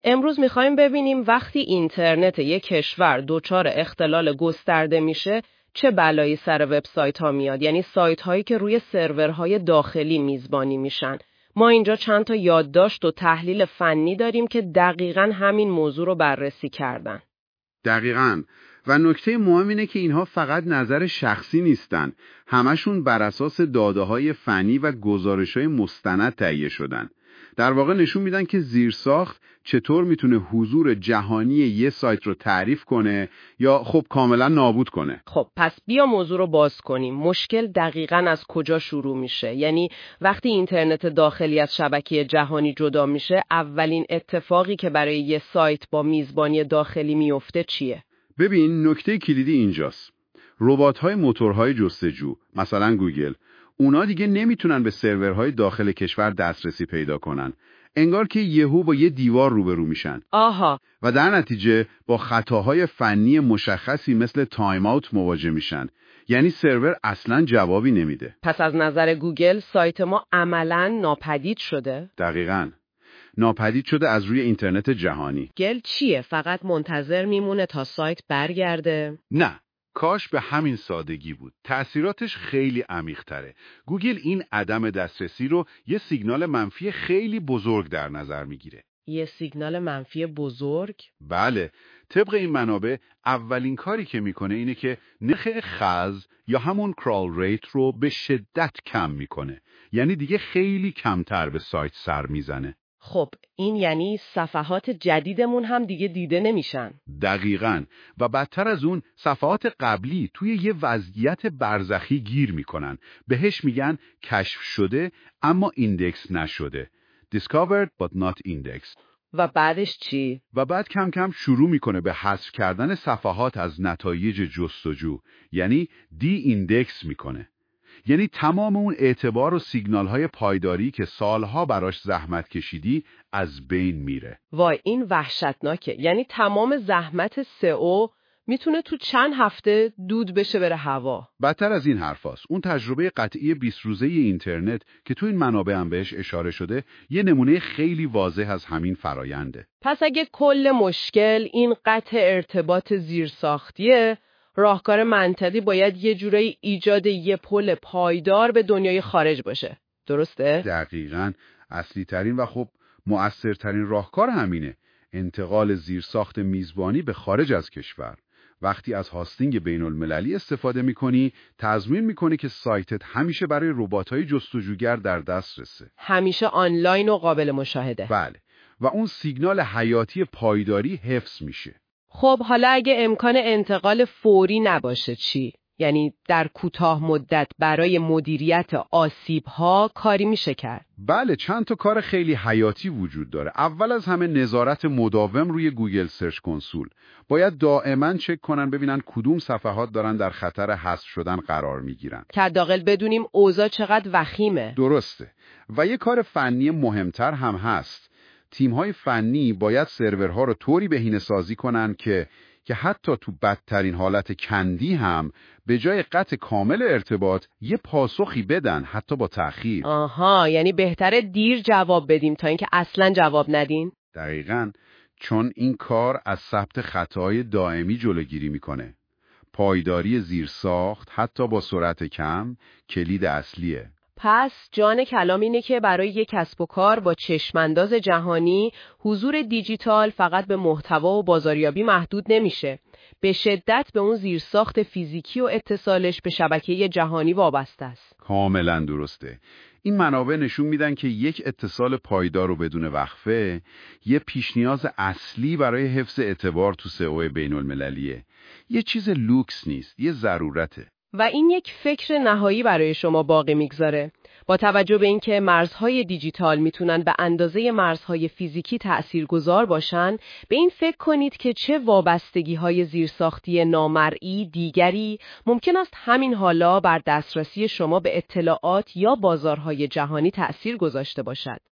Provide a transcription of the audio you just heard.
امروز میخوایم ببینیم وقتی اینترنت یک کشور دچار اختلال گسترده میشه چه بلایی سر وبسایت ها میاد، یعنی سایت هایی که روی سرورهای داخلی میزبانی میشن. ما اینجا چند تا یادداشت و تحلیل فنی داریم که دقیقاً همین موضوع رو بررسی کردن. دقیقاً. و نکته مهم اینه که اینها فقط نظر شخصی نیستن. همشون بر اساس داده‌های فنی و گزارش‌های مستند تهیه شدن. در واقع نشون میدن که زیرساخت چطور میتونه حضور جهانی یه سایت رو تعریف کنه یا خب کاملا نابود کنه. خب پس بیا موضوع رو باز کنیم. مشکل دقیقاً از کجا شروع میشه؟ یعنی وقتی اینترنت داخلی از شبکه جهانی جدا میشه، اولین اتفاقی که برای یه سایت با میزبانی داخلی میفته چیه؟ ببین، نکته کلیدی اینجاست. ربات‌های موتورهای جستجو، مثلا گوگل، اونا دیگه نمیتونن به سرورهای داخل کشور دسترسی پیدا کنن. انگار که یهو با یه دیوار روبرو میشن. آها. و در نتیجه با خطاهای فنی مشخصی مثل تایم آوت مواجه میشن. یعنی سرور اصلاً جوابی نمیده. پس از نظر گوگل سایت ما عملاً ناپدید شده؟ دقیقاً. ناپدید شده از روی اینترنت جهانی. گوگل چیه؟ فقط منتظر میمونه تا سایت برگرده؟ نه. کاش به همین سادگی بود. تأثیراتش خیلی عمیق‌تره. گوگل این عدم دسترسی رو یه سیگنال منفی خیلی بزرگ در نظر میگیره. یه سیگنال منفی بزرگ؟ بله. طبق این منابع اولین کاری که میکنه اینه که نرخ خز یا همون کرال ریت رو به شدت کم میکنه. یعنی دیگه خیلی کمتر به سایت سر میزنه. خب این یعنی صفحات جدیدمون هم دیگه دیده نمیشن. دقیقاً. و بدتر از اون صفحات قبلی توی یه وضعیت برزخی گیر میکنن. بهش میگن کشف شده اما ایندکس نشده. Discovered but not indexed. و بعدش چی؟ و بعد کم کم شروع میکنه به حذف کردن صفحات از نتایج جستجو. یعنی دی ایندکس میکنه. یعنی تمام اون اعتبار و سیگنال‌های پایداری که سالها براش زحمت کشیدی از بین میره. وای این وحشتناکه. یعنی تمام زحمت سئو میتونه تو چند هفته دود بشه بره هوا. بدتر از این حرفاست. اون تجربه قطعی 20 روزه اینترنت که تو این منابع هم بهش اشاره شده یه نمونه خیلی واضح از همین فراینده. پس اگه کل مشکل این قطع ارتباط زیرساختیه، راهکار منطقی باید یه جورایی ایجاد یه پل پایدار به دنیای خارج باشه. درسته؟ دقیقاً. اصلی ترین و خب مؤثرترین راهکار همینه. انتقال زیرساخت میزبانی به خارج از کشور. وقتی از هاستینگ بین المللی استفاده میکنی، تضمین میکنی که سایتت همیشه برای ربات‌های جستجوگر در دسترسه. همیشه آنلاین و قابل مشاهده. بله. و اون سیگنال حیاتی پایداری حفظ میشه. خب حالا اگه امکان انتقال فوری نباشه چی؟ یعنی در کوتاه مدت برای مدیریت آسیب‌ها کاری میشه کرد؟ بله، چند تا کار خیلی حیاتی وجود داره. اول از همه نظارت مداوم روی گوگل سرچ کنسول. باید دائما چک کنن ببینن کدوم صفحات دارن در خطر حذف شدن قرار میگیرن. که حداقل بدونیم اوضاع چقدر وخیمه. درسته. و یه کار فنی مهمتر هم هست. تیم‌های فنی باید سرورها رو طوری بهینه‌سازی کنن که حتی تو بدترین حالت کندی هم به جای قطع کامل ارتباط یه پاسخی بدن، حتی با تأخیر. آها، یعنی بهتره دیر جواب بدیم تا اینکه اصلاً جواب ندین؟ دقیقاً. چون این کار از ثبت خطای دائمی جلوگیری میکنه. پایداری زیرساخت حتی با سرعت کم کلید اصلیه. پس جان کلام اینه که برای یک کسب و کار با چشمانداز جهانی حضور دیجیتال فقط به محتوا و بازاریابی محدود نمیشه. به شدت به اون زیرساخت فیزیکی و اتصالش به شبکه جهانی وابسته است. کاملا درسته. این منابع نشون میدن که یک اتصال پایدار و بدون وقفه یه پیشنیاز اصلی برای حفظ اعتبار تو سئو بین المللیه. یه چیز لوکس نیست، یه ضرورته. و این یک فکر نهایی برای شما باقی میگذاره. با توجه به اینکه مرزهای دیجیتال میتونن به اندازه مرزهای فیزیکی تأثیرگذار باشن، به این فکر کنید که چه وابستگی‌های زیرساختی نامرئی دیگری ممکن است همین حالا بر دسترسی شما به اطلاعات یا بازارهای جهانی تأثیر گذاشته باشد.